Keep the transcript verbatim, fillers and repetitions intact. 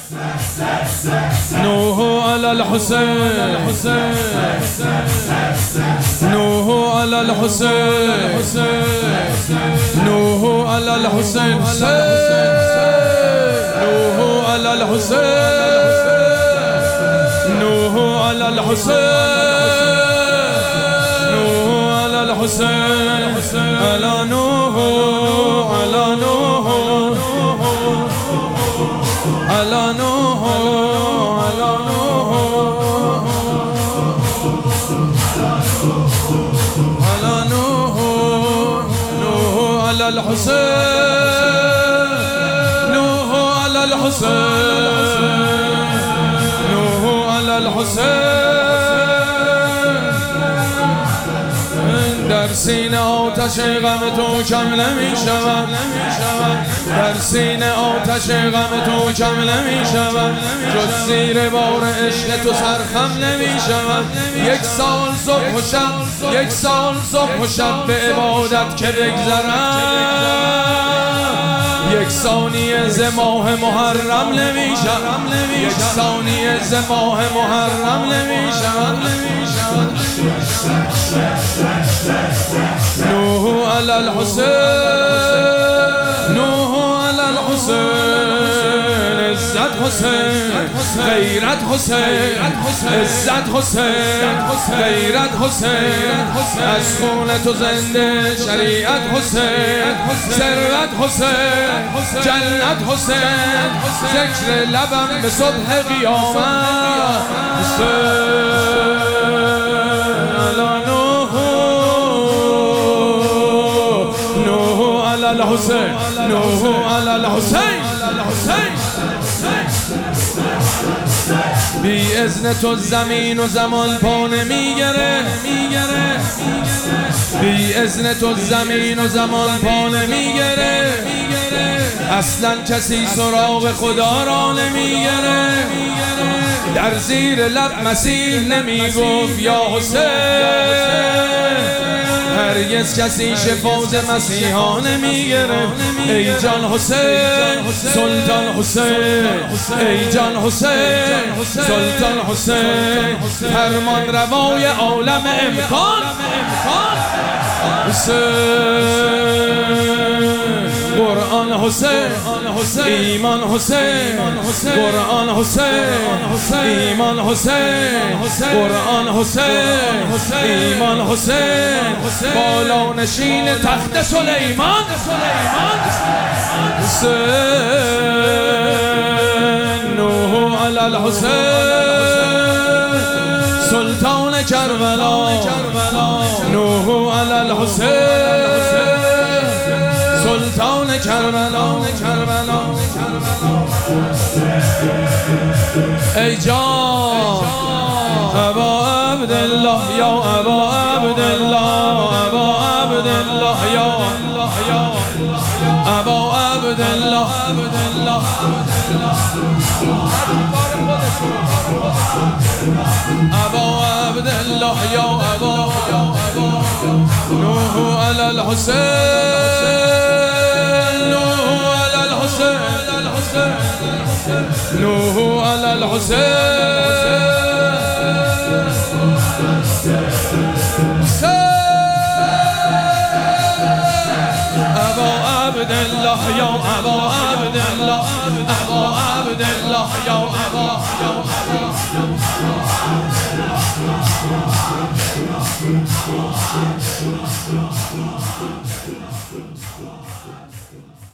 نوح على الحسين نوح على الحسين نوح على الحسين نوح على الحسين نوح على الحسين نوح على الحسين على نوح على نوح على نوح على نوح على نوح نوح على الحسين نوح على الحسين نوح على الحسین در سینه آتش غم تو کم نمی شود در سینه آتش غم تو کم نمی شود جز زیر بار عشق تو سرخم نمی شود یک سال صبح و شب یک سال صبح و شب به عبادت که بگذرم یک ثانیه ز ماه محرم نمی شود یک ثانیه ز ماه محرم نمی شود نوح علی الحسین نوح علی الحسین عزت حسین غیرت حسین عزت حسین غیرت حسین از خون تو زنده شریعت حسین ثروت حسین جنت حسین ذکر لبم به صبح قیامت حسین الحسین نوح علی الحسین بی اذن تو زمین و زمان پا نمیگره بی اذن تو زمین و زمان پا نمیگره اصلا کسی سراغ خدا را نمیگره در زیر لب مسیح نمیگفت یا حسین هرگز کسی شفاز مسیحا نمیگره ای جان حسین سلطان حسین ای جان حسین سلطان حسین فرمان روای عالم امکان حسین قرآن حسین ایمان حسین قرآن حسین ایمان حسین قرآن حسین ایمان حسین بالا نشین تخت سلیمان حسین نوح علی الحسین سلطان کربلا نوح علی الحسین سلطان کربلا ای جان ابا عبدالله یا ابا عبدالله ابا عبدالله یا ابا عبدالله ابا عبدالله یا ابا نوح علی الحسین نوح علی الحسین نوح علی الحسین ابا عبدالله یا ابا عبدالله ابا عبدالله یا ابا